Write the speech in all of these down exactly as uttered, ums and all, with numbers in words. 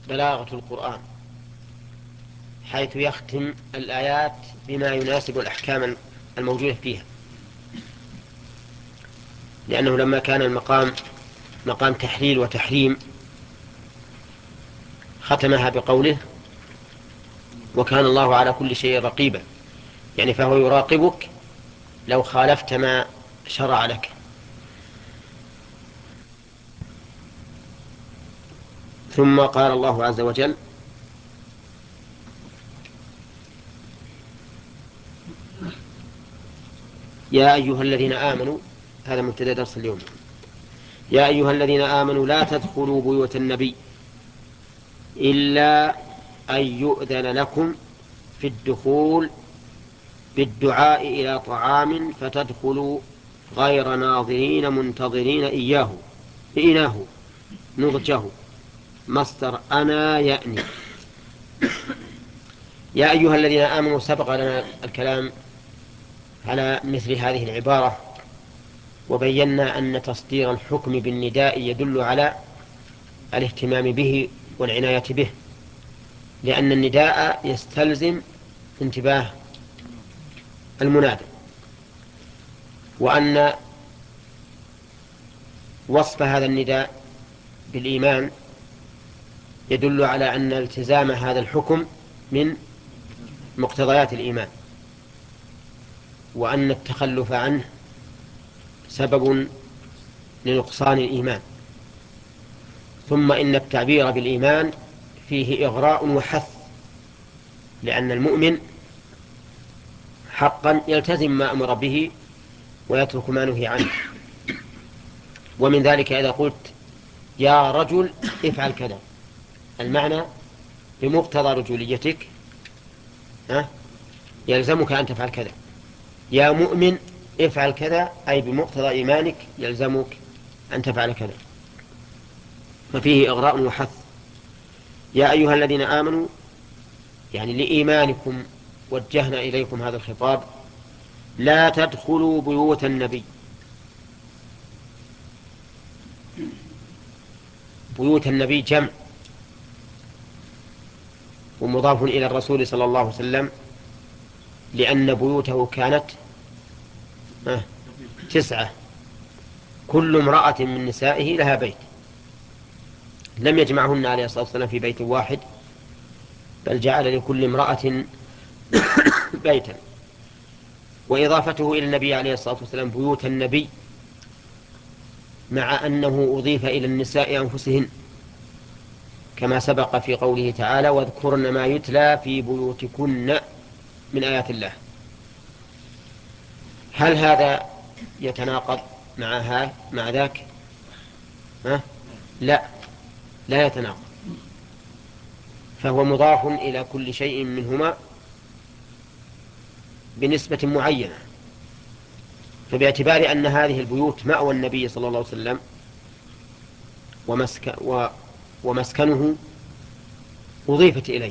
بلاغة القرآن، حيث يختم الآيات بما يناسب الأحكام الموجودة فيها، لأنه لما كان المقام مقام تحليل وتحريم ختمها بقوله: وكان الله على كل شيء رقيبا، يعني فهو يراقبك لو خالفت ما شرع لك. ثم قال الله عز وجل: يا أيها الذين آمنوا، هذا مبتدأ درس اليوم، يا أيها الذين آمنوا لا تدخلوا بيوت النبي إلا أن يؤذن لكم في الدخول بالدعاء إلى طعام فتدخلوا غير ناظرين منتظرين إياه إناه نضجه مصدر أنا يأني. يا أيها الذين آمنوا، سبق لنا الكلام على مثل هذه العبارة، وبينا أن تصدير الحكم بالنداء يدل على الاهتمام به والعناية به، لأن النداء يستلزم انتباه المنادى، وأن وصف هذا النداء بالإيمان يدل على أن التزام هذا الحكم من مقتضيات الإيمان، وأن التخلف عنه سبب لنقصان الإيمان. ثم إن التعبير بالإيمان فيه إغراء وحث، لأن المؤمن حقا يلتزم ما أمر به ويترك ما نهي عنه. ومن ذلك إذا قلت يا رجل افعل كذا، المعنى بمقتضى رجوليتك يلزمك أن تفعل كذا. يا مؤمن افعل كذا، أي بمقتضى إيمانك يلزمك أن تفعل كذا، ففيه إغراء وحث. يا أيها الذين آمنوا، يعني لإيمانكم وجهنا إليكم هذا الخطاب: لا تدخلوا بيوت النبي. بيوت النبي جمع ومضاف إلى الرسول صلى الله عليه وسلم، لأن بيوته كانت تسعة، كل امرأة من نسائه لها بيت، لم يجمعهن عليه الصلاة والسلام في بيت واحد، بل جعل لكل امرأة بيتا. وإضافته إلى النبي عليه الصلاة والسلام بيوت النبي، مع أنه أضيف إلى النساء أنفسهن، كما سبق في قوله تعالى: واذكرن ما يتلى في بيوتكن من آيات الله. هل هذا يتناقض مع هذا مع ذاك؟ ها؟ لا، لا يتناقض، فهو مضاف إلى كل شيء منهما بنسبة معينة. فباعتبار أن هذه البيوت مأوى النبي صلى الله عليه وسلم ومسك و ومسكنه أضيفت إليه،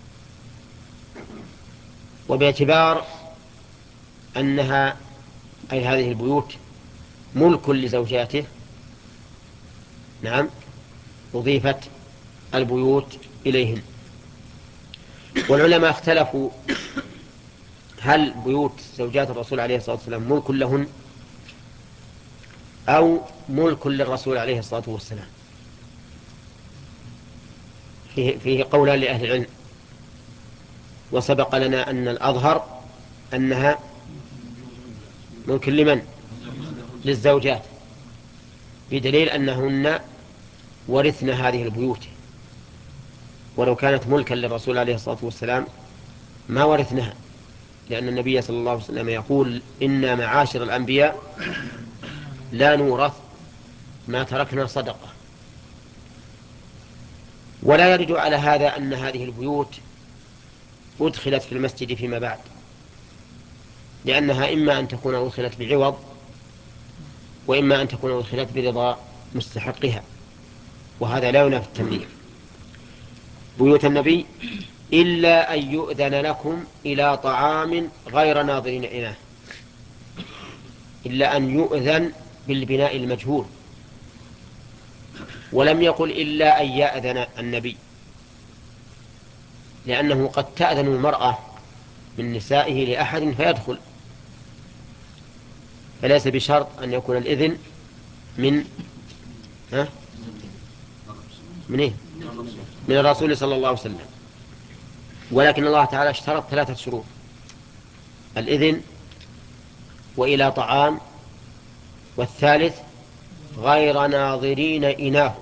وباعتبار أنها أي هذه البيوت ملك لزوجاته، نعم، أضيفت البيوت إليهن. والعلماء اختلفوا: هل بيوت زوجات الرسول عليه الصلاة والسلام ملك لهن أو ملك للرسول عليه الصلاة والسلام؟ فيه, فيه قولان لأهل العلم، وسبق لنا أن الأظهر أنها ملك لمن؟ للزوجات، بدليل أنهن ورثن هذه البيوت، ولو كانت ملكا للرسول عليه الصلاة والسلام ما ورثنها، لأن النبي صلى الله عليه وسلم يقول: إنا معاشر الأنبياء لا نورث ما تركنا صدقة. ولا يرد على هذا أن هذه البيوت أدخلت في المسجد فيما بعد، لأنها إما أن تكون أدخلت بعوض، وإما أن تكون أدخلت برضا مستحقها، وهذا لا ينافي التمليك. بيوت النبي إلا أن يؤذن لكم إلى طعام غير ناظرين إناه، إلا أن يؤذن بالبناء المجهول، ولم يقل إلا أن يأذن النبي، لأنه قد تأذن المرأة من نسائه لأحد فيدخل، فليس بشرط أن يكون الإذن من ها من إيه؟ من الرسول صلى الله عليه وسلم. ولكن الله تعالى اشترط ثلاثة شروط: الإذن، وإلى طعام، والثالث غير ناظرين إناه.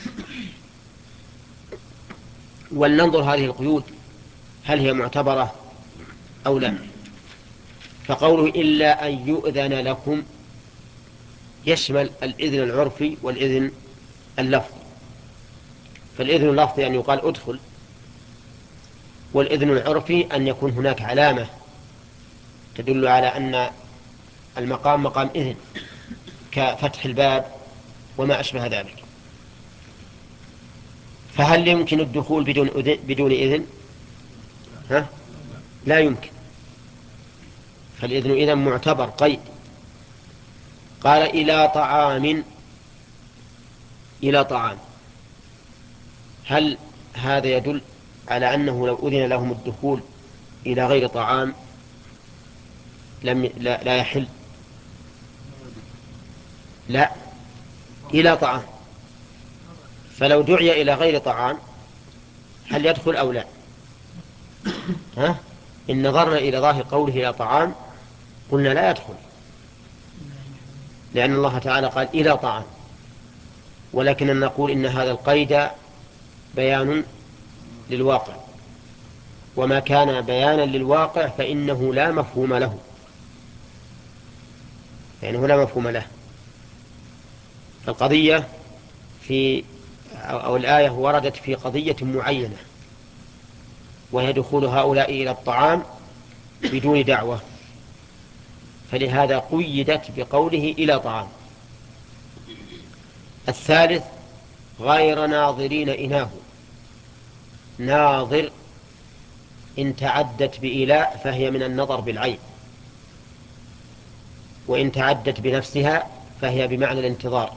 ولننظر هذه القيود هل هي معتبرة أو لا. فقوله إلا أن يؤذن لكم يشمل الإذن العرفي والإذن اللفظي. فالإذن اللفظي أن يقال أدخل، والإذن العرفي أن يكون هناك علامة تدل على أن المقام مقام إذن، كفتح الباب وما أشبه ذلك. فهل يمكن الدخول بدون أذن بدون إذن؟ ها؟ لا يمكن. فالإذن إذن معتبر قيد. قال إلى طعام، إلى طعام، هل هذا يدل على أنه لو أذن لهم الدخول إلى غير طعام لم لا, لا يحل؟ لا، إلى طعام. فلو دعي إلى غير طعام هل يدخل أو لا؟ ها؟ إن نظرنا إلى ظاهر قوله إلى طعام قلنا لا يدخل، لأن الله تعالى قال إلى طعام. ولكن نقول إن هذا القيد بيان للواقع، وما كان بيانا للواقع فإنه لا مفهوم له، فإنه لا مفهوم له. القضية في أو الآية وردت في قضية معينة، وهي دخول هؤلاء إلى الطعام بدون دعوة، فلهذا قيدت بقوله إلى طعام. الثالث غير ناظرين إناه. ناظر إن تعدت بإلاء فهي من النظر بالعين، وإن تعدت بنفسها فهي بمعنى الانتظار.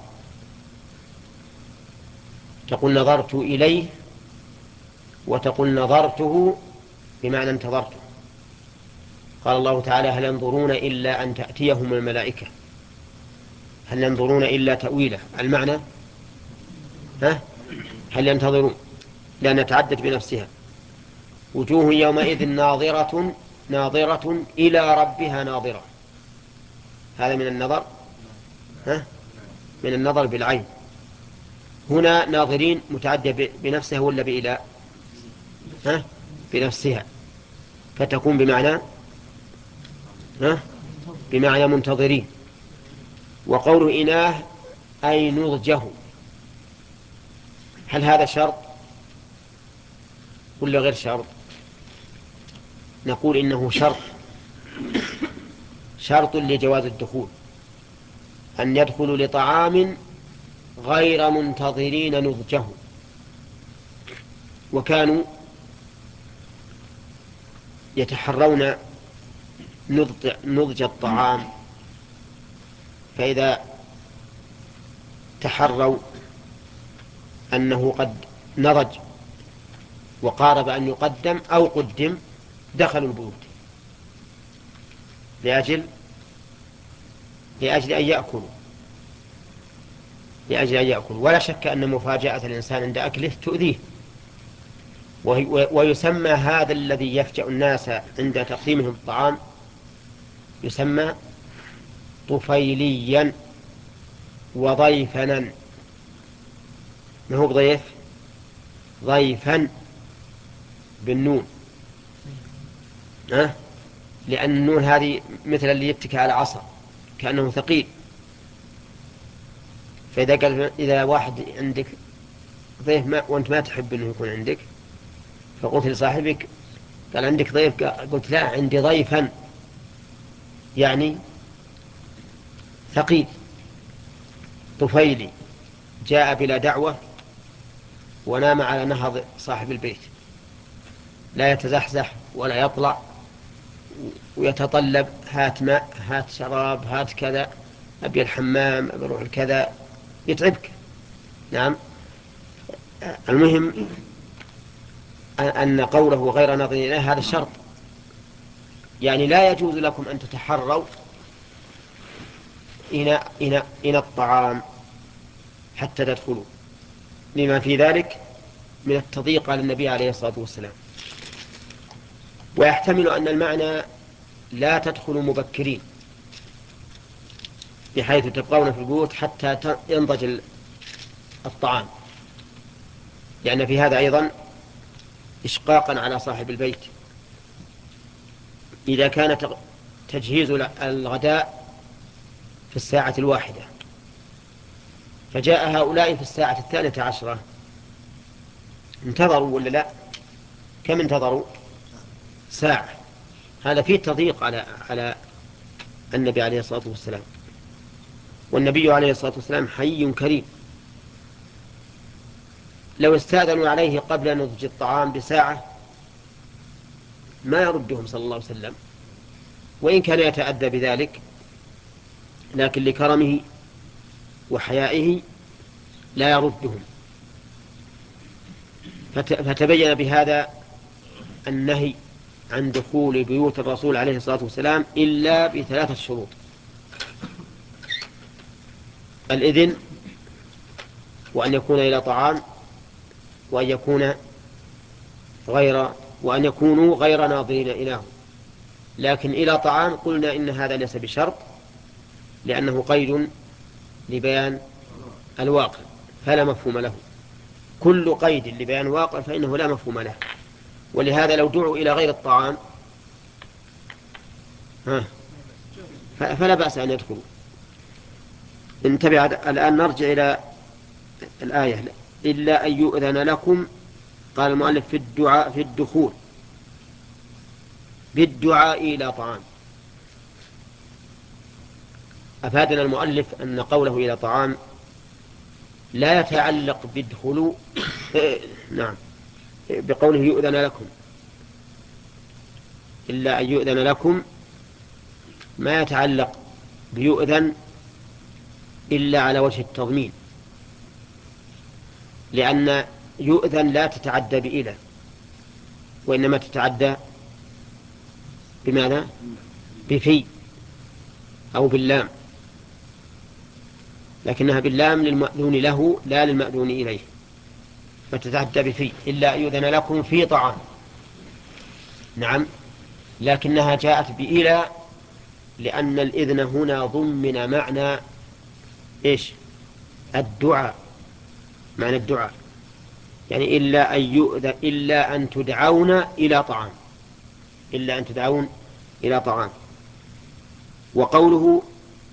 تقول نظرت إليه، وتقول نظرته بمعنى انتظرته. قال الله تعالى هل ينظرون إلا أن تأتيهم الملائكة، هل ينظرون إلا تأويله المعنى ها؟ هل ينتظرون، لأن تعدت بنفسها. وجوه يومئذ ناظرة ناظرة إلى ربها ناظرة، هذا من النظر ها؟ من النظر بالعين. هنا ناظرين متعدى بنفسها ولا بإلى ها؟ بنفسها، فتكون بمعنى ها؟ بمعنى منتظرين. وقول إناه أي نضجه، هل هذا شرط ولا غير شرط؟ نقول إنه شرط، شرط لجواز الدخول أن يدخلوا لطعام غير منتظرين نضجه. وكانوا يتحرون نضج, نضج الطعام، فإذا تحروا أنه قد نضج وقارب أن يقدم أو قدم دخلوا البيوت لأجل لأجل أن يأكلوا لأجل أن يأكلوا ولا شك أن مفاجأة الإنسان عند أكله تؤذيه. ويسمى هذا الذي يفجأ الناس عند تقديمهم الطعام يسمى طفيليا وضيفنا. ما هو بضيف؟ ضيفا بالنون، أه؟ لأن النون هذه مثل اللي يتكى على عصا كأنه ثقيل. فإذا قال إذا واحد عندك ضيف ما وأنت ما تحب أنه يكون عندك، فقلت لصاحبك قال عندك ضيف، قلت لا عندي ضيفا، يعني ثقيل طفيلي جاء بلا دعوة ونام على نهض صاحب البيت، لا يتزحزح ولا يطلع ويتطلب هات ماء هات شراب هات كذا، أبي الحمام أبي أروح الكذا، يتعبك. نعم. المهم أن قوله غير ناظرين إليه هذا شرط، يعني لا يجوز لكم أن تتحروا إناء, إناء, إناء الطعام حتى تدخلوا، لما في ذلك من التضييق على النبي عليه الصلاة والسلام. ويحتمل أن المعنى لا تدخلوا مبكرين، بحيث تبقون في البيوت حتى ينضج الطعام، لأن في هذا أيضا إشقاقا على صاحب البيت. إذا كان تجهيز الغداء في الساعة الواحدة فجاء هؤلاء في الساعة الثالثة عشرة، انتظروا ولا لا؟ كم انتظروا؟ ساعة. هذا فيه تضييق على على النبي عليه الصلاة والسلام، والنبي عليه الصلاة والسلام حي كريم، لو استأذنوا عليه قبل نضج الطعام بساعة ما يردهم صلى الله عليه وسلم، وإن كان يتأدى بذلك، لكن لكرمه وحيائه لا يردهم. فتبين بهذا النهي عن دخول بيوت الرسول عليه الصلاة والسلام إلا بثلاثة شروط: الإذن، وأن يكون إلى طعام، وأن يكون غير وأن يكونوا غير ناظرين إليه. لكن إلى طعام قلنا إن هذا ليس بشرط، لأنه قيد لبيان الواقع فلا مفهوم له. كل قيد لبيان الواقع فإنه لا مفهوم له. ولهذا لو دعوا إلى غير الطعام ها فلا بأس أن يدخلوا. انتبه الآن، نرجع إلى الآية: إلا أن يؤذن لكم. قال المؤلف في الدعاء في الدخول بالدعاء إلى طعام. أفادنا المؤلف أن قوله إلى طعام لا يتعلق بالدخول نعم بقوله يؤذن لكم، إلا أن يؤذن لكم ما يتعلق بيؤذن إلا على وجه التضمين، لأن يؤذن لا تتعدى بإله، وإنما تتعدى بماذا؟ بفي أو باللام، لكنها باللام للمأذون له لا للمأذون إليه، فتتعدى بفي. إلا أن يؤذن لكم في طعام، نعم، لكنها جاءت بإلى لأن الإذن هنا ضمن معنى إيش؟ الدعاء، معنى الدعاء، يعني إلا أن يؤذن إلا أن تدعون إلى طعام، إلا أن تدعون إلى طعام. وقوله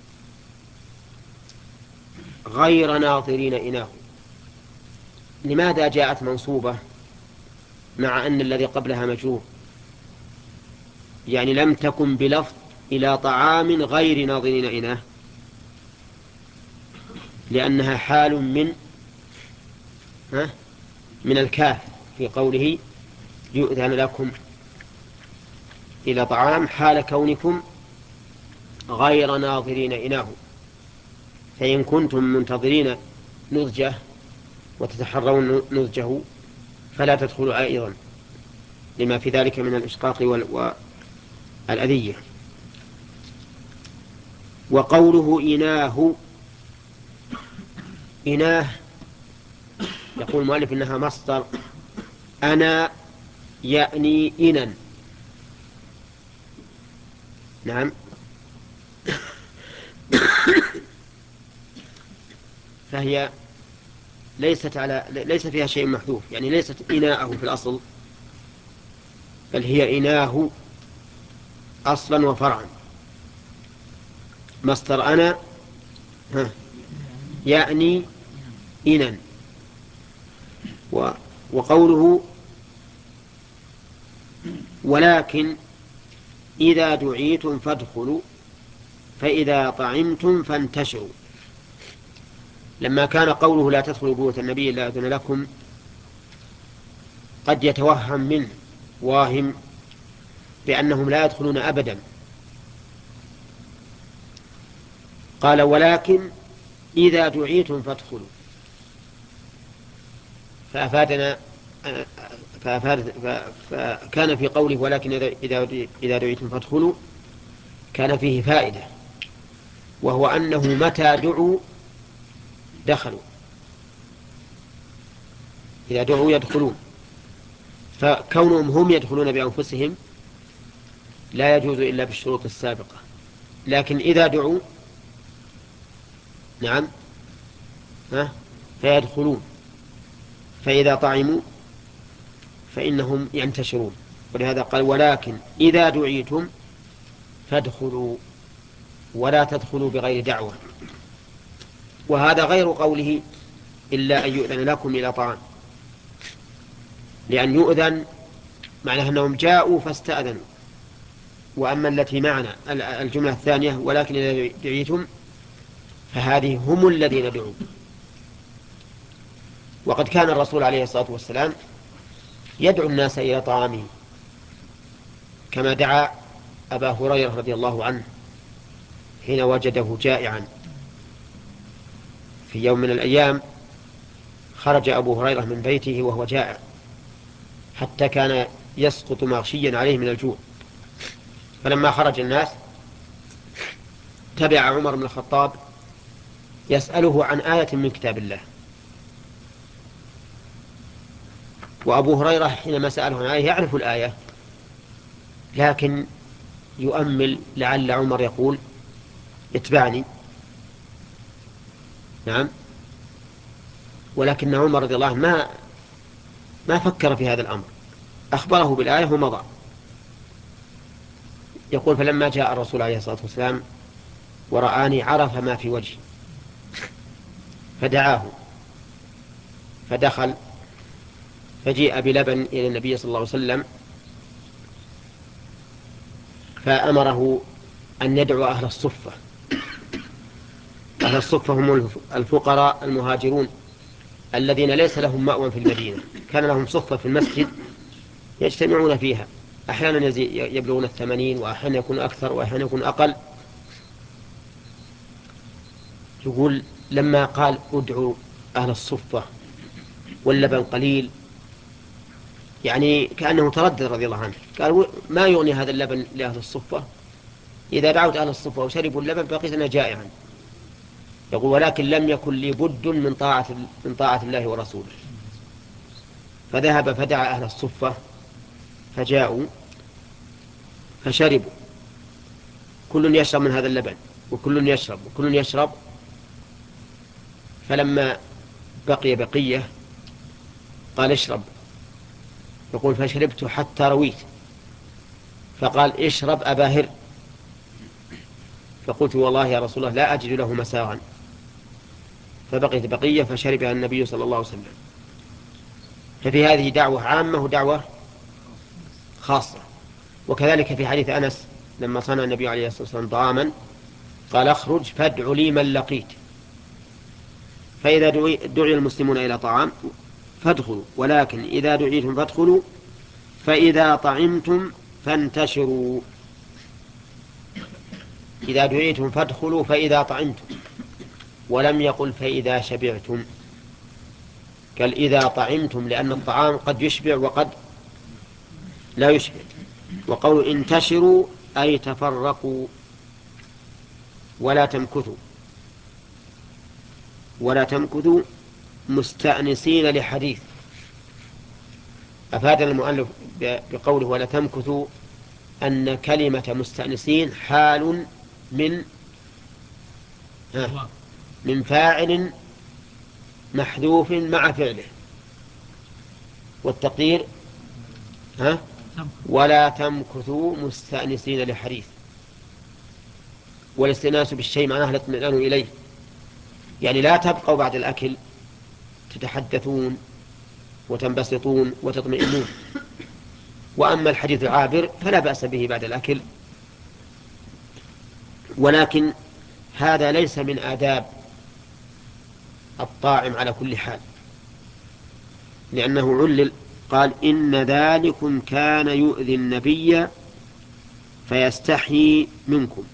غير ناظرين إناه، لماذا جاءت منصوبة مع أن الذي قبلها مجرور؟ يعني لم تكن بلفظ إلى طعام غير ناظرين إناه، لأنها حال من ها من الكاف في قوله يؤذن لكم إلى طعام، حال كونكم غير ناظرين إناه. فإن كنتم منتظرين نضجه وتتحرون نضجه فلا تدخلوا أيضا، لما في ذلك من الإشقاق والأذية. وقوله إناه، إناه يقول المؤلف إنها مصدر أنا يعني إنا، نعم، فهي ليست على ليس فيها شيء محذوف، يعني ليست إناءه في الأصل، بل هي إناه أصلا وفرعا. مصدر أنا ها يعني إنا. وقوله ولكن إذا دعيتم فادخلوا فإذا طعمتم فانتشروا. لما كان قوله لا تدخلوا بيوت النبي إلا أذن لكم قد يتوهم منه واهم بأنهم لا يدخلون أبدا، قال ولكن إذا دعيتم فادخلوا، فأفادنا فكان في قوله ولكن إذا إذا دعيتم فادخلوا كان فيه فائدة، وهو أنه متى دعوا دخلوا، إذا دعوا يدخلون، فكونهم هم يدخلون بأنفسهم لا يجوز إلا بالشروط السابقة، لكن إذا دعوا نعم ها فيدخلون، فإذا طعموا فإنهم ينتشرون. ولهذا قال ولكن إذا دعيتم فادخلوا ولا تدخلوا بغير دعوة. وهذا غير قوله إلا أن يؤذن لكم إلى طعام، لأن يؤذن معناه أنهم جاءوا فاستأذنوا. وأما التي معنا الجملة الثانية ولكن إذا دعيتم فهذه هم الذين دعوا. وقد كان الرسول عليه الصلاة والسلام يدعو الناس إلى طعامه، كما دعا أبا هريرة رضي الله عنه حين وجده جائعا في يوم من الأيام. خرج أبو هريرة من بيته وهو جائع حتى كان يسقط مغشيا عليه من الجوع، فلما خرج الناس تبع عمر بن الخطاب يسأله عن آية من كتاب الله. وأبو هريرة حينما سأله عن آية يعرف الآية، لكن يؤمل لعل عمر يقول اتبعني. نعم. ولكن عمر رضي الله عنه ما ما فكر في هذا الأمر، أخبره بالآية ومضى. يقول فلما جاء الرسول عليه الصلاة والسلام ورآني عرف ما في وجهي فدعاه فدخل، فجيء بلبن إلى النبي صلى الله عليه وسلم فأمره أن يدعو أهل الصفة. أهل الصفة هم الفقراء المهاجرون الذين ليس لهم مأوى في المدينة، كان لهم صفة في المسجد يجتمعون فيها، أحيانا يبلغون الثمانين وأحيانا يكون أكثر وأحيانا يكون أقل. يقول لما قال ادعوا أهل الصفة واللبن قليل، يعني كأنه تردد رضي الله عنه، قال ما يغني هذا اللبن لأهل الصفة، إذا دعوت أهل الصفة وشربوا اللبن بقيت أنا جائعا. يقول ولكن لم يكن لي بد من طاعة, من طاعة الله ورسوله، فذهب فدعا أهل الصفة فجاءوا فشربوا، كل يشرب من هذا اللبن وكل يشرب وكل يشرب، فلما بقي بقية قال اشرب، يقول فشربت حتى رويت، فقال اشرب أبا هر، فقلت والله يا رسول الله لا أجد له مساغا، فبقيت بقية فشربها النبي صلى الله عليه وسلم. ففي هذه دعوة عامة ودعوة خاصة. وكذلك في حديث أنس لما صنع النبي عليه الصلاة والسلام طعاما قال اخرج فادع لي من لقيت، فإذا دعي, دعي المسلمون إلى طعام فادخلوا، ولكن إذا دعيتم فادخلوا، فإذا طعمتم فانتشروا. إذا دعيتم فادخلوا فإذا طعمتم، ولم يقل فإذا شبعتم، قال إذا طعمتم، لأن الطعام قد يشبع وقد لا يشبع. وقول انتشروا أي تفرقوا ولا تمكثوا، ولا تمكثوا مستأنسين لحديث. أفاد المؤلف بقوله ولا تمكثوا أن كلمة مستأنسين حال من من فاعل محذوف مع فعله، والتقدير ها ولا تمكثوا مستأنسين لحديث. والاستئناس بالشيء معناه الاطمئنان إليه، يعني لا تبقوا بعد الأكل تتحدثون وتنبسطون وتطمئنون. وأما الحديث العابر فلا بأس به بعد الأكل، ولكن هذا ليس من آداب الطاعم على كل حال، لأنه علل قال إن ذلكم كان يؤذي النبي فيستحيي منكم.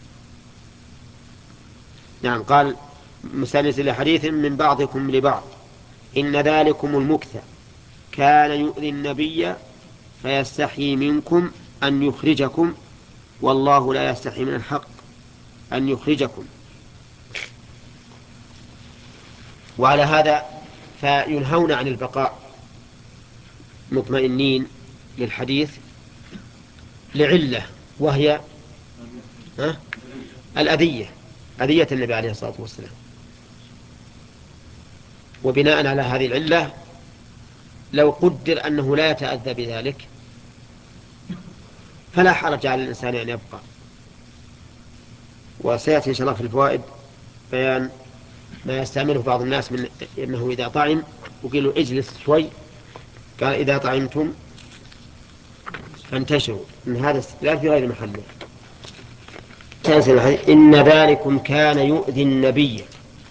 نعم قال مستأنس لحديث من بعضكم لبعض، إن ذلكم المكث كان يؤذي النبي فيستحيي منكم أن يخرجكم والله لا يستحي من الحق أن يخرجكم. وعلى هذا فينهون عن البقاء مطمئنين للحديث لعلة، وهي ها؟ الأذية، أذية النبي عليه الصلاة والسلام. وبناء على هذه العلة لو قدر أنه لا يتأذى بذلك فلا حرج على الإنسان أن يبقى. وسيأتي إن شاء الله في الفوائد بيان ما يستعمله بعض الناس من أنه إذا طعم وقيلوا اجلس شوي قال إذا طعمتم فانتشروا، إن هذا استدلال في غير محله. إن ذلكم كان يؤذي النبي.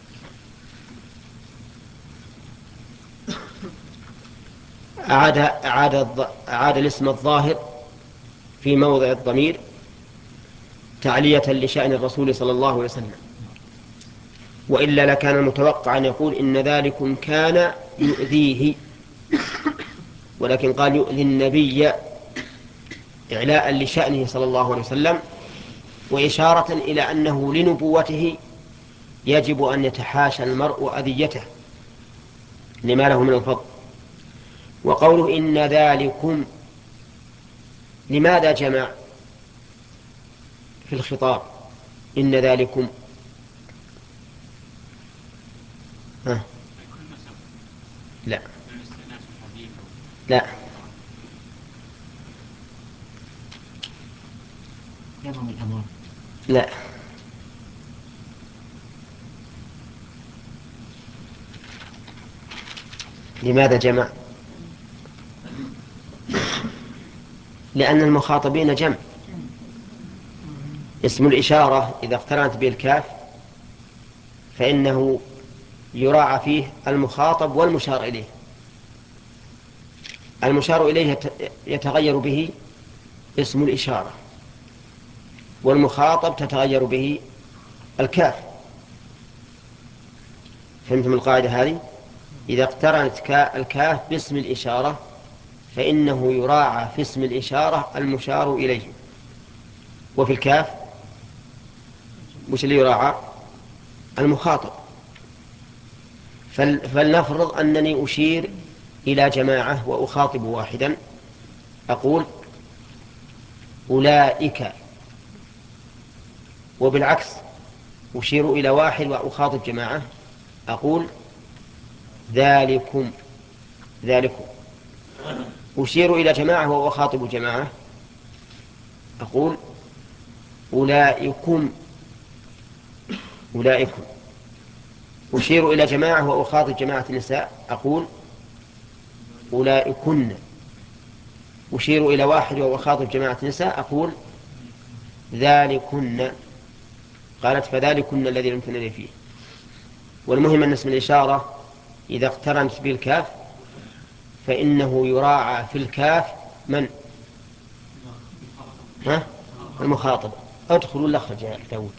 أعاد, أعاد, أعاد الاسم الظاهر في موضع الضمير تعلية لشأن الرسول صلى الله عليه وسلم، وإلا لكان المتوقع أن يقول إن ذلكم كان يؤذيه، ولكن قال يؤذي النبي إعلاء لشأنه صلى الله عليه وسلم وإشارة إلى أنه لنبوته يجب أن يتحاشى المرء أذيته لما له من الفضل. وقوله إن ذلكم لماذا جمع في الخطاب؟ إن ذلكم ها؟ لا لا لا لماذا جمع؟ لأن المخاطبين جمع. اسم الإشارة إذا اقترنت بالكاف فإنه يراعى فيه المخاطب والمشار إليه. المشار إليه يتغير به اسم الإشارة، والمخاطب تتغير به الكاف. فهمتم القاعدة هذه؟ إذا اقترنت الكاف باسم الإشارة فإنه يراعى في اسم الإشارة المشار إليه، وفي الكاف مش اللي يراعى المخاطب. فلنفرض أنني أشير إلى جماعة وأخاطب واحدا، أقول أولئك، وبالعكس أشير إلى واحد وأخاطب جماعة أقول ذلكم ذلكم. أشير إلى جماعة وأخاطب جماعة أقول أولئكم أولئكم. أشير إلى جماعة وأخاطب جماعة النساء أقول أولئكن. أشير إلى واحد وأخاطب جماعة النساء أقول ذلكن. قالت فذلكن الذي لم فيه. والمهم أن اسم الإشارة إذا اقترنت بالكاف فإنه يراعى في الكاف من؟ ها؟ المخاطب. أدخل ولا أخرج يا داود؟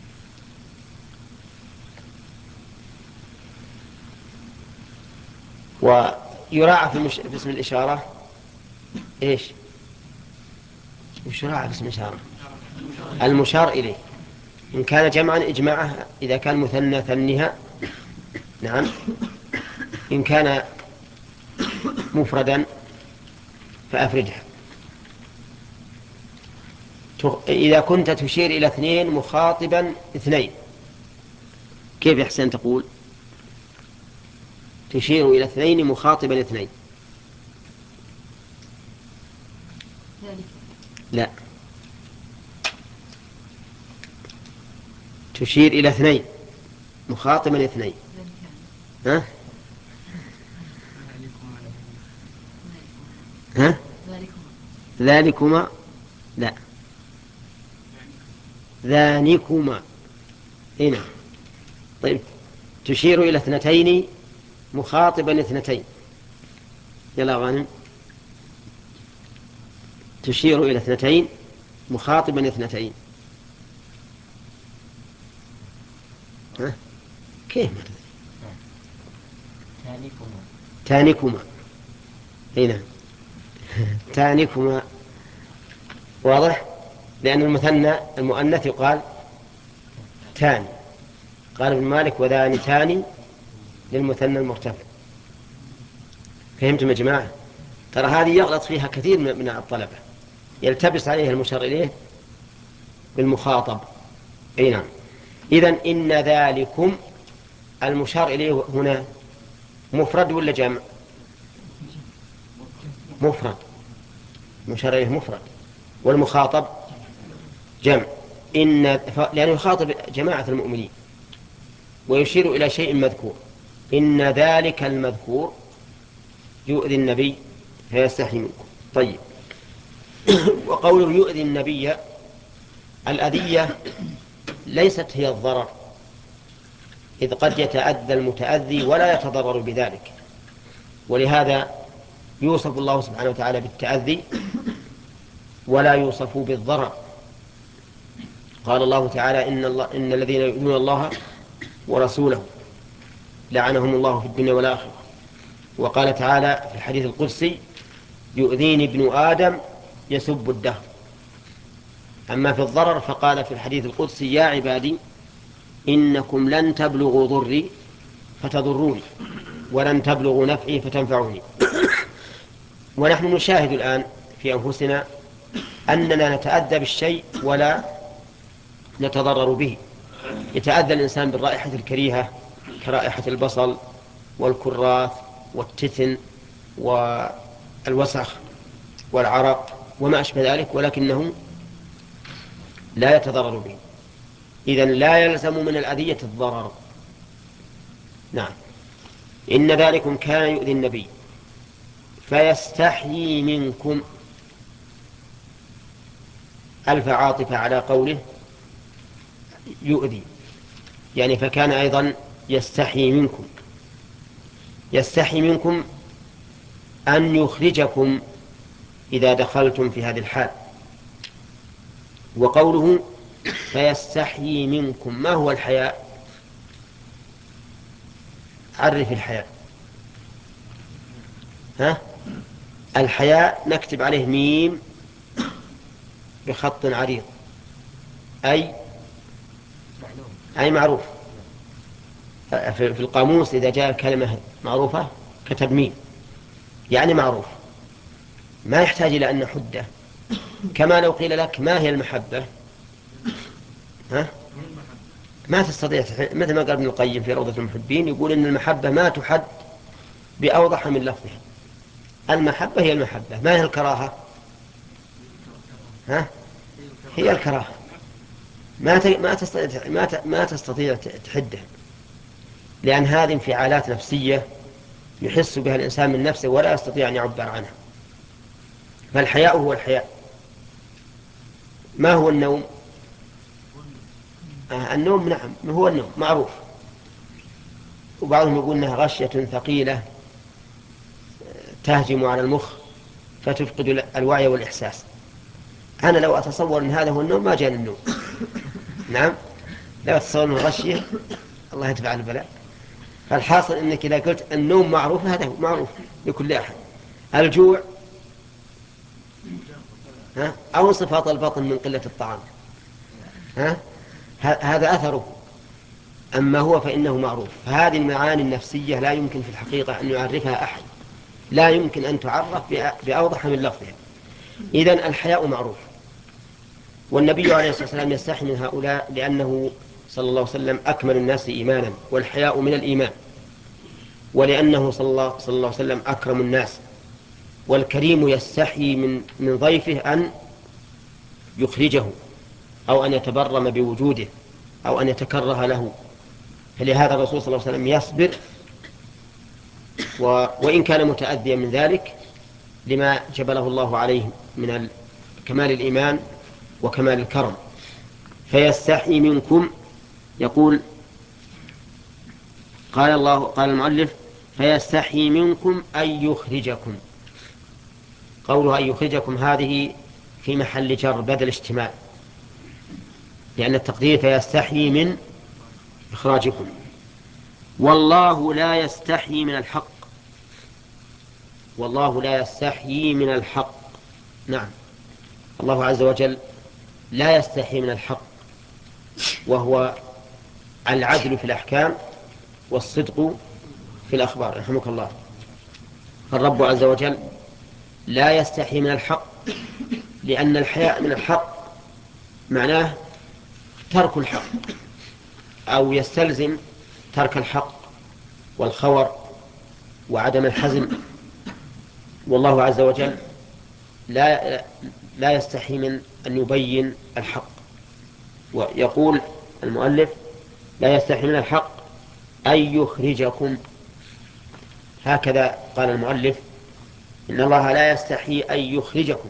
ويراعى في, مش... في اسم الإشارة إيش؟ وش يراعى في اسم الإشارة؟ المشار إليه. إن كان جمعا إجماعه، إذا كان مثنى ثنها، نعم. إن كان مفردا فأفردها. إذا كنت تشير إلى اثنين مخاطبا اثنين كيف يحسن تقول؟ تشير إلى اثنين مخاطبا اثنين. لا، تشير إلى اثنين مخاطبا اثنين. ها؟ ها؟ ذلكما. لا، ذانكما هنا. طيب، تشير إلى اثنتين مخاطبا اثنتين. يلا غانم. تشير إلى اثنتين مخاطبا اثنتين. ها؟ كيف؟ تانكما. هنا تانكما واضح، لأن المثنى المؤنث يقال تاني. قال ابن مالك وذان تاني للمثنى المرتفع. فهمتم يا جماعة؟ ترى هذه يغلط فيها كثير من الطلبة، يلتبس عليه المشار إليه بالمخاطب. أي نعم. إذن إن ذلكم المشار إليه هنا مفرد ولا جمع؟ مفرد، مشار إليه مفرد، والمخاطب جمع. إن لأنه يخاطب جماعة المؤمنين ويشير إلى شيء مذكور. إن ذلك المذكور يؤذي النبي فيستحي منكم. طيب. وقوله يؤذي النبي، الأذية ليست هي الضرر، إذ قد يتأذى المتأذي ولا يتضرر بذلك، ولهذا يوصف الله سبحانه وتعالى بالتأذي ولا يوصف بالضرر. قال الله تعالى إن, الله إن الذين يؤذون الله ورسوله لعنهم الله في الدنيا والآخرة. وقال تعالى في الحديث القدسي يؤذيني ابن آدم يسب الدهر. أما في الضرر فقال في الحديث القدسي يا عبادي إنكم لن تبلغوا ضري فتضروني ولن تبلغوا نفعي فتنفعوني. ونحن نشاهد الآن في أنفسنا أننا نتأذى بالشيء ولا نتضرر به. يتأذى الإنسان بالرائحة الكريهة كرائحة البصل والكراث والتثن والوسخ والعرق وما أشبه ذلك، ولكنه لا يتضرر به. إذن لا يلزم من الأذية الضرر. نعم. إن ذلكم كان يؤذي النبي فيستحيي منكم. ألف عاطفة على قوله يؤذي، يعني فكان أيضا يستحيي منكم. يستحيي منكم أن يخرجكم إذا دخلتم في هذه الحال. وقوله فيستحيي منكم، ما هو الحياء؟ عرف الحياء. ها؟ الحياء نكتب عليه ميم بخط عريض، أي أي معروف. في القاموس إذا جاء كلمة معروفة كتب ميم، يعني معروف، ما يحتاج إلى أن نحده. كما لو قيل لك ما هي المحبة، ها؟ ما تستطيع، مثل ما قال ابن القيم في روضة المحبين، يقول إن المحبة ما تحد بأوضح من لفظها. المحبة هي المحبة. ما هي الكراهة؟ ها؟ هي الكراهة. ما ما تستطيع ما ما تستطيع تحدها، لأن هذه انفعالات نفسية يحس بها الإنسان من نفسه ولا يستطيع أن يعبر عنها. فالحياء هو الحياء. ما هو النوم؟ آه النوم نعم هو النوم معروف، وبعضهم يقول أنها غشية ثقيلة تهجم على المخ فتفقد الوعي والإحساس. أنا لو أتصور أن هذا هو النوم ما جاء النوم. نعم، لو أتصور أنه غشية الله يدفع البلاء. فالحاصل أنك إذا قلت النوم معروف هذا هو معروف لكل أحد. الجوع، ها؟ أو صفات البطن من قلة الطعام، ها؟ هذا أثره. أما هو فإنه معروف. فهذه المعاني النفسية لا يمكن في الحقيقة أن يعرفها أحد، لا يمكن أن تعرف بأوضح من لفظها. إذن الحياء معروف. والنبي عليه الصلاة والسلام يستحي من هؤلاء لأنه صلى الله عليه وسلم أكمل الناس إيمانا، والحياء من الإيمان، ولأنه صلى الله, صلى الله عليه وسلم أكرم الناس. والكريم يستحي من, من ضيفه أن يخرجه أو أن يتبرم بوجوده أو أن يتكره له. فلهذا الرسول صلى الله عليه وسلم يصبر و... وإن كان متأذيا من ذلك لما جبله الله عليه من كمال الإيمان وكمال الكرم. فيستحي منكم، يقول قال الله قال المؤلف فيستحي منكم أن يخرجكم. قوله أن يخرجكم هذه في محل جر بدل اشتمال، لأن التقدير فيستحي من إخراجكم. والله لا يستحي من الحق. والله لا يستحيي من الحق. نعم، الله عز وجل لا يستحي من الحق، وهو العدل في الأحكام والصدق في الأخبار. رحمك الله. فالرب عز وجل لا يستحي من الحق، لأن الحياء من الحق معناه ترك الحق، أو يستلزم ترك الحق والخور وعدم الحزم. والله عز وجل لا لا يستحي من أن يبين الحق. ويقول المؤلف: لا يستحي من الحق أن يخرجكم. هكذا قال المؤلف: إن الله لا يستحي أن يخرجكم.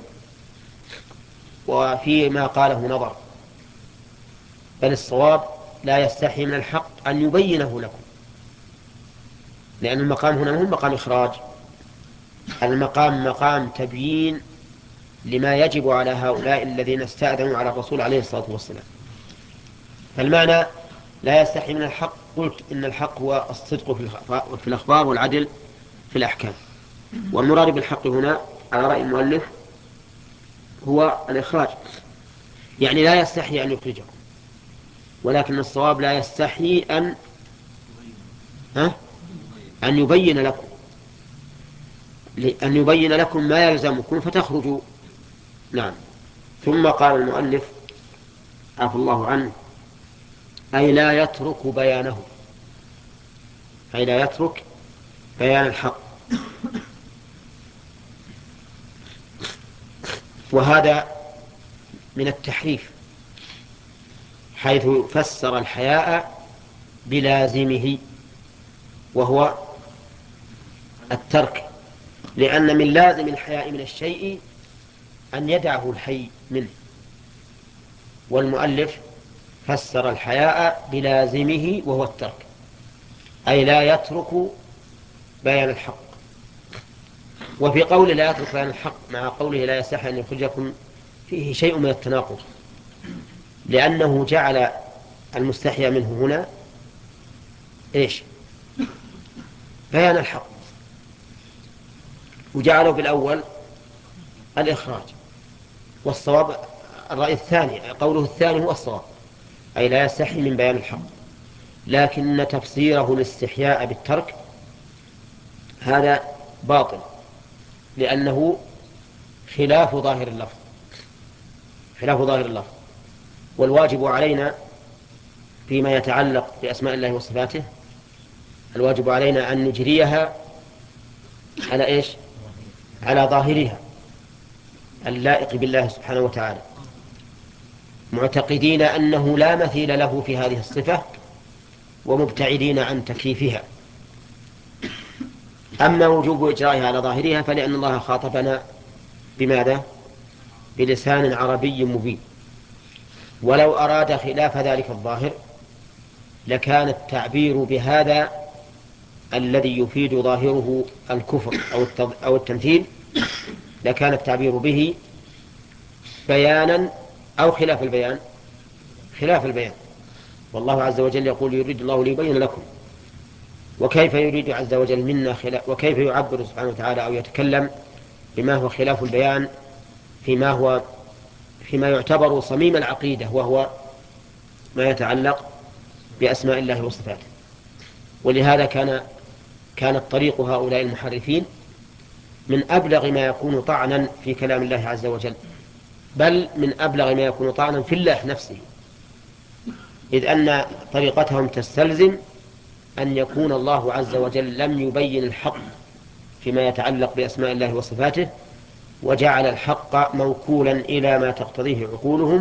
وفيما قاله نظر، بل الصواب: لا يستحي من الحق أن يبينه لكم، لأن المقام هنا مو مقام إخراج، المقام مقام تبيين لما يجب على هؤلاء الذين استأذنوا على الرسول عليه الصلاة والسلام. فالمعنى لا يستحي من الحق، قلت إن الحق هو الصدق في الأخبار والعدل في الأحكام. والمراد بالحق هنا على رأي المؤلف هو الإخراج، يعني لا يستحي أن يخرجكم، ولكن الصواب: لا يستحي أن ها أن يبين لكم، أن يبين لكم ما يلزمكم فتخرجوا. نعم. ثم قال المؤلف عفى الله عنه: أي لا يترك بيانه، أي لا يترك بيان الحق. وهذا من التحريف، حيث فسر الحياء بلازمه وهو الترك، لأن من لازم الحياء من الشيء أن يدعه الحي منه، والمؤلف فسر الحياء بلازمه وهو الترك، أي لا يترك بيان الحق. وفي قوله لا يترك بيان الحق مع قوله لا يستحي أن يخرجكم فيه شيء من التناقض، لأنه جعل المستحيا منه هنا إيش؟ بيان الحق، وجعله بالأول الإخراج. والصواب الرأي الثاني، قوله الثاني هو الصواب، أي لا يستحي من بيان الحق، لكن تفسيره الاستحياء بالترك هذا باطل، لأنه خلاف ظاهر اللفظ، خلاف ظاهر اللفظ. والواجب علينا فيما يتعلق بأسماء الله وصفاته، الواجب علينا أن نجريها على إيش؟ على ظاهرها اللائق بالله سبحانه وتعالى، معتقدين أنه لا مثيل له في هذه الصفة، ومبتعدين عن تكييفها. أما وجوب إجرائها على ظاهرها فلأن الله خاطبنا بماذا؟ بلسان عربي مبين، ولو أراد خلاف ذلك الظاهر لكان التعبير بهذا الذي يفيد ظاهره الكفر أو التمثيل، لكان التعبير به بيانا أو خلاف البيان، خلاف البيان. والله عز وجل يقول: يريد الله ليبين لكم. وكيف يريد عز وجل منا خلاف، وكيف يعبر سبحانه وتعالى أو يتكلم بما هو خلاف البيان فيما هو فيما يعتبر صميم العقيدة، وهو ما يتعلق بأسماء الله وصفاته. ولهذا كان كانت طريق هؤلاء المحرفين من أبلغ ما يكون طعنا في كلام الله عز وجل، بل من أبلغ ما يكون طعنا في الله نفسه، إذ أن طريقتهم تستلزم أن يكون الله عز وجل لم يبين الحق فيما يتعلق بأسماء الله وصفاته، وجعل الحق موكولا إلى ما تقتضيه عقولهم،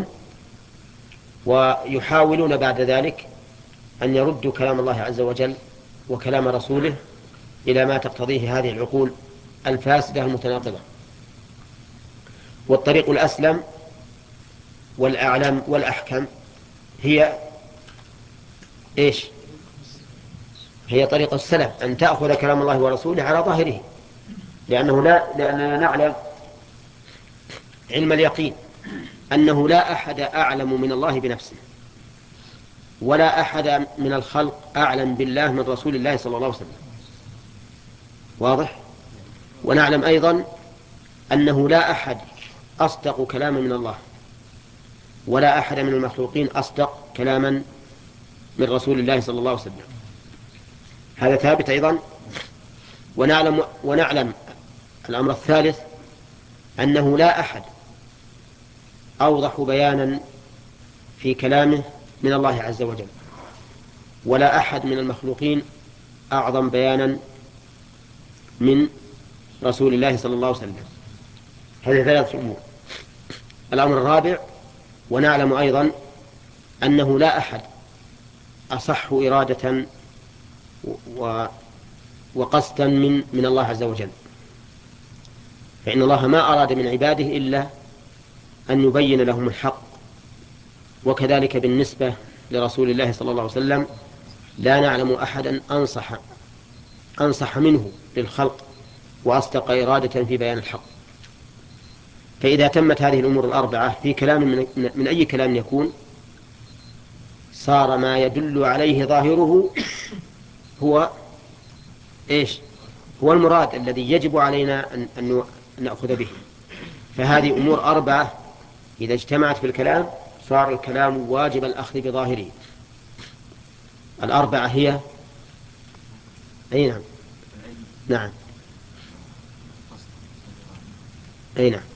ويحاولون بعد ذلك أن يردوا كلام الله عز وجل وكلام رسوله إلى ما تقتضيه هذه العقول الفاسدة المتناقضة. والطريق الأسلم والأعلم والأحكم هي إيش؟ هي طريق السلف، أن تأخذ كلام الله ورسوله على ظاهره، لأنه لا لأننا نعلم علم اليقين أنه لا أحد أعلم من الله بنفسه، ولا أحد من الخلق أعلم بالله من رسول الله صلى الله عليه وسلم. واضح؟ ونعلم أيضا أنه لا أحد أصدق كلاما من الله، ولا أحد من المخلوقين أصدق كلاما من رسول الله صلى الله عليه وسلم. هذا ثابت أيضا. ونعلم, ونعلم الأمر الثالث أنه لا أحد أوضح بيانا في كلامه من الله عز وجل، ولا أحد من المخلوقين أعظم بيانا من رسول الله صلى الله عليه وسلم. هذه ثلاثة أمور. الأمر الرابع: ونعلم أيضا أنه لا أحد أصح إرادة وقصدا من من الله عز وجل، فإن الله ما أراد من عباده إلا أن يبين لهم الحق. وكذلك بالنسبة لرسول الله صلى الله عليه وسلم لا نعلم أحدا أنصح أنصح منه للخلق وأصدق إرادة في بيان الحق. فإذا تمت هذه الأمور الأربعة في كلام من, من أي كلام يكون، صار ما يدل عليه ظاهره هو إيش؟ هو المراد الذي يجب علينا أن, أن نأخذ به. فهذه أمور أربعة إذا اجتمعت في الكلام صار الكلام واجب الأخذ بظاهره. الأربعة هي أي نعم نعم أي نعم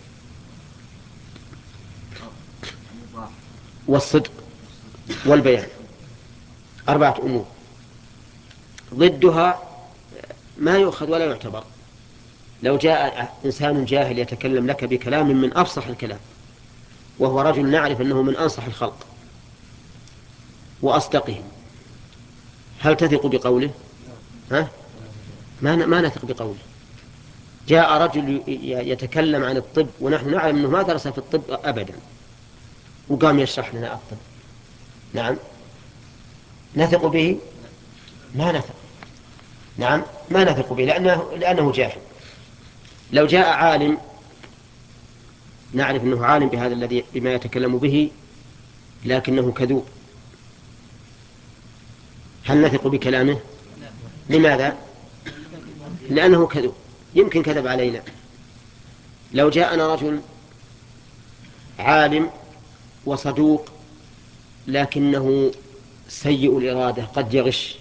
والصدق والبيان، أربعة أمور. ضدها ما يؤخذ ولا يعتبر. لو جاء إنسان جاهل يتكلم لك بكلام من أفصح الكلام، وهو رجل نعرف أنه من أنصح الخلق وأصدقهم، هل تثق بقوله؟ ها؟ ما ما نثق بقوله. جاء رجل يتكلم عن الطب ونحن نعلم أنه ما درس في الطب أبدا، وقام يشرح لنا الطب، نعم نثق به؟ ما نثق. نعم ما نثق به لأنه, لأنه جاهل. لو جاء عالم نعرف أنه عالم بهذا الذي بما يتكلم به لكنه كذوب، هل نثق بكلامه؟ لماذا؟ لأنه كذوب، يمكن كذب علينا. لو جاءنا رجل عالم وصدوق لكنه سيء الإرادة، قد يغش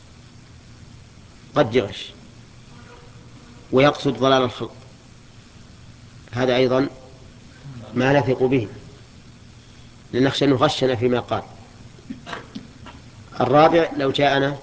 قد يغش ويقصد ضلال الخلق، هذا أيضا ما نثق به لنخشى أنه غشنا فيما قال. الرابع: لو جاءنا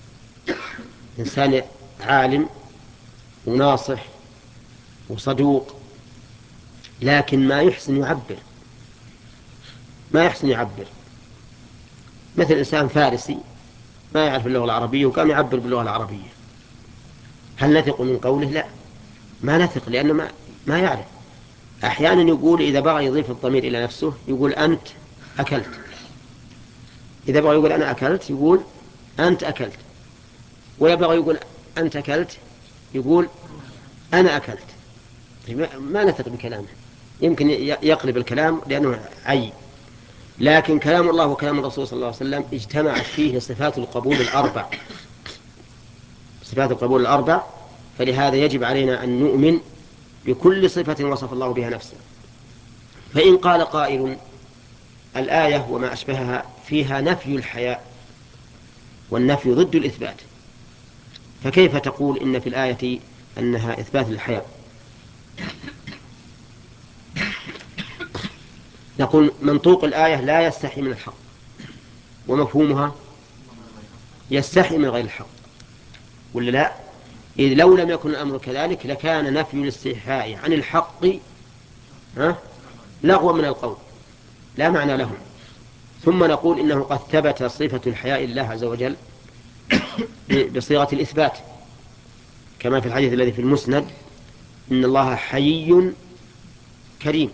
إنسان عالم وناصح وصدوق لكن ما يحسن يعبر ما يحسن يعبر مثل إنسان فارسي ما يعرف اللغة العربية وكان يعبر باللغة العربية، هل نثق من قوله؟ لا، ما نثق، لأنه ما, ما يعرف. أحيانا يقول إذا بغى يضيف الضمير إلى نفسه يقول أنت أكلت، إذا بغى يقول أنا أكلت يقول أنت أكلت، ويبغى يقول أنت أكلت يقول أنا أكلت. ما نثق بكلامه، يمكن يقلب الكلام لأنه عي. لكن كلام الله وكلام الرسول صلى الله عليه وسلم اجتمعت فيه صفات القبول الأربع صفات القبول الأربع فلهذا يجب علينا أن نؤمن بكل صفة وصف الله بها نفسه. فإن قال قائل الآية وما أشبهها فيها نفي الحياء، والنفي ضد الإثبات، فكيف تقول إن في الآية أنها إثبات للحياء؟ نقول منطوق الآية لا يستحي من الحق، ومفهومها يستحي من غير الحق، ولا لا؟ إذ لو لم يكن الأمر كذلك لكان نفي الاستحياء عن الحق لغوا من القول لا معنى له. ثم نقول إنه قد ثبت صفة الحياء لله عز وجل بصيغة الإثبات، كما في الحديث الذي في المسند: إن الله حيي كريم.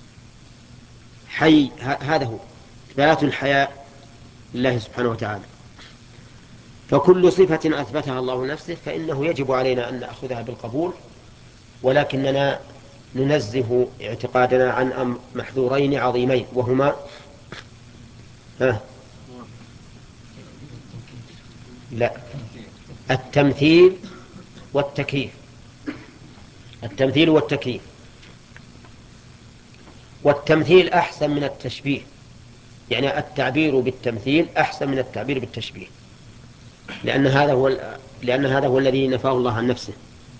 حي هذا هو إثبات الحياء لله سبحانه وتعالى. فكل صفة أثبتها الله نفسه فإنه يجب علينا أن نأخذها بالقبول، ولكننا ننزه اعتقادنا عن محذورين عظيمين، وهما ها لا التمثيل والتكييف. التمثيل والتكييف. والتمثيل أحسن من التشبيه، يعني التعبير بالتمثيل أحسن من التعبير بالتشبيه، لأن هذا هو لأن هذا هو الذي نفاه الله عن نفسه،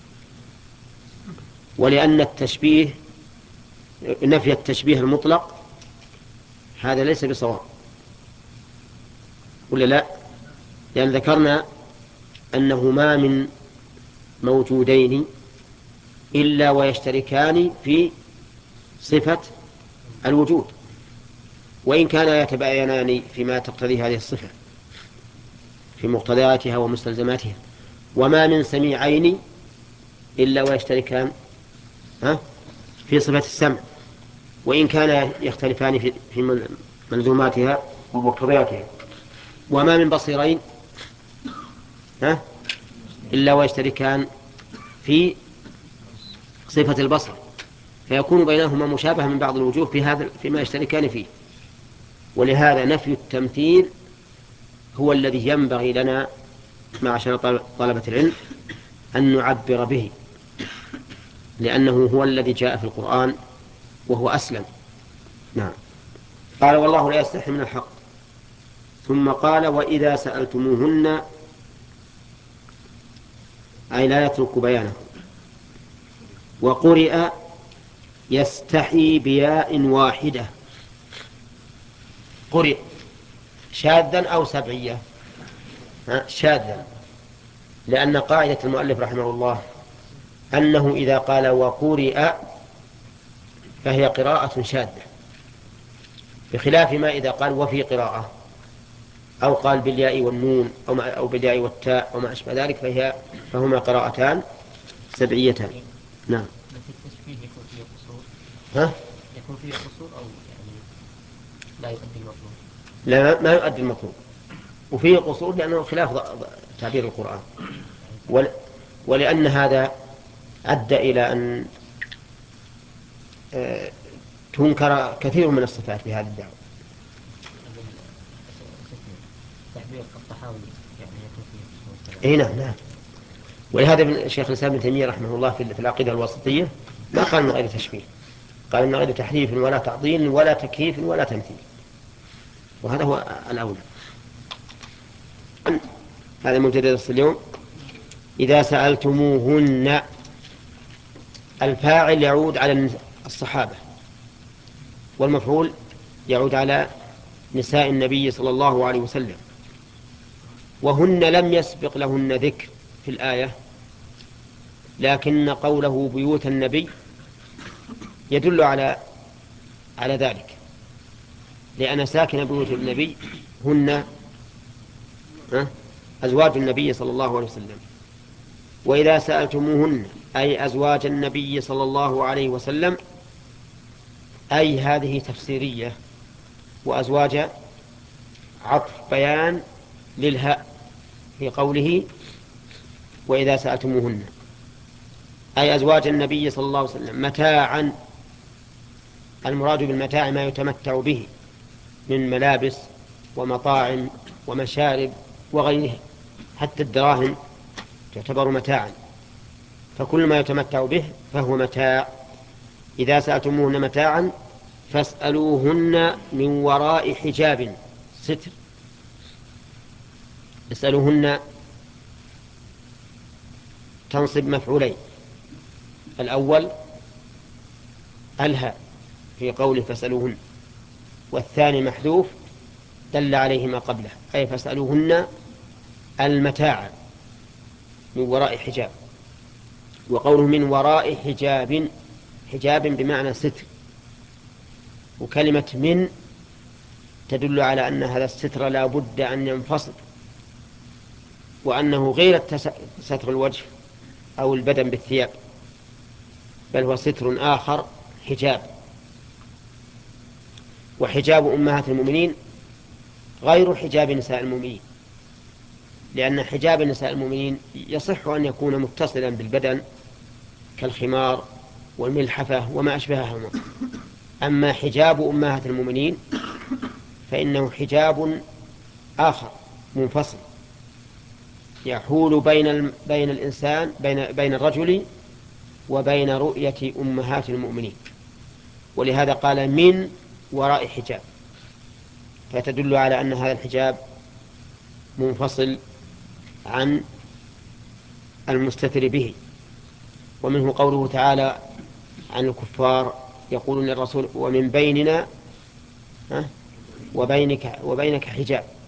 ولأن التشبيه نفي التشبيه المطلق هذا ليس بصواب، ولا لا؟ لأن ذكرنا أنه ما من موجودين إلا ويشتركان في صفة الوجود، وإن كان يتباينان فيما تقتضيه هذه الصفة في مقتضياتها ومستلزماتها. وما من سميعين إلا ويشتركان في صفة السمع، وإن كان يختلفان في ملزوماتها ومقتضياتها. وما من بصيرين إلا ويشتركان في صفة البصر، فيكون بينهما مشابهة من بعض الوجوه في هذا فيما يشتركان فيه. ولهذا نفي التمثيل هو الذي ينبغي لنا معشر طلبة العلم أن نعبر به، لأنه هو الذي جاء في القرآن وهو أسلم. نعم. قال والله لا يستحي من الحق. ثم قال وإذا سألتموهن، أي لا يترك بيانه. وقرئ يستحي بياء واحدة، قرئ شاذا أو سبعية؟ شاذا، لأن قاعدة المؤلف رحمه الله أنه إذا قال وقرئ فهي قراءة شاذة، بخلاف ما إذا قال وفي قراءة أو قال بالياء والنون أو بالياء والتاء وما أشبه ذلك فهي فهما قراءتان سبعيتان. نعم. التشبيه يكون فيه قصور، ها؟ يكون فيه قصور أو يعني لا يؤدي المطلوب؟ لا، ما يؤدي المطلوب، وفيه قصور لأنه خلاف تعبير القرآن، ول... ولأن هذا أدى إلى أن آه تنكر كثير من الصفات بهذه الدعوة. تعبير الطحاوي يعني يكون فيه قصور. اي نعم نعم. ولهذا الشيخ الإسلام ابن تيمية رحمه الله في العقيدة الواسطية ما قال من غير تشبيه، قال من غير تحريف ولا تعطيل ولا تكييف ولا تمثيل، وهذا هو الأولى. هذا موجود درس اليوم. إذا سألتموهن، الفاعل يعود على الصحابة، والمفعول يعود على نساء النبي صلى الله عليه وسلم، وهن لم يسبق لهن ذكر في الآية، لكن قوله بيوت النبي يدل على على ذلك، لأن ساكن بيوت النبي هن أزواج النبي صلى الله عليه وسلم. وإذا سألتموهن أي أزواج النبي صلى الله عليه وسلم، أي هذه تفسيرية، وأزواج عطف بيان للهاء في قوله وإذا سألتموهن، أي أزواج النبي صلى الله عليه وسلم متاعا. المراد بالمتاع ما يتمتع به من ملابس ومطاعم ومشارب وغيره، حتى الدراهم تعتبر متاعا، فكل ما يتمتع به فهو متاع. إذا سألتموهن متاعا فاسألوهن من وراء حجاب ستر. اسألوهن تنصب مفعولين، الأول الهاء في قوله فاسألوهن، والثاني محذوف دل عليه ما قبله، أي فاسألوهن المتاع من وراء حجاب. وقوله من وراء حجاب، حجاب بمعنى ستر، وكلمة من تدل على أن هذا الستر لا بد أن ينفصل، وأنه غير ستر الوجه أو البدن بالثياب، بل هو ستر آخر حجاب. وحجاب أمهات المؤمنين غير حجاب نساء المؤمنين، لأن حجاب نساء المؤمنين يصح أن يكون متصلا بالبدن كالخمار والملحفة وما أشبههما. أما حجاب أمهات المؤمنين فإنه حجاب آخر منفصل يحول بين بين الإنسان بين بين الرجل وبين رؤية أمهات المؤمنين، ولهذا قال من وراء حجاب، فتدل على أن هذا الحجاب منفصل عن المستتر به. ومنه قوله تعالى عن الكفار يقولون للرسول ومن بيننا وبينك, وبينك حجاب،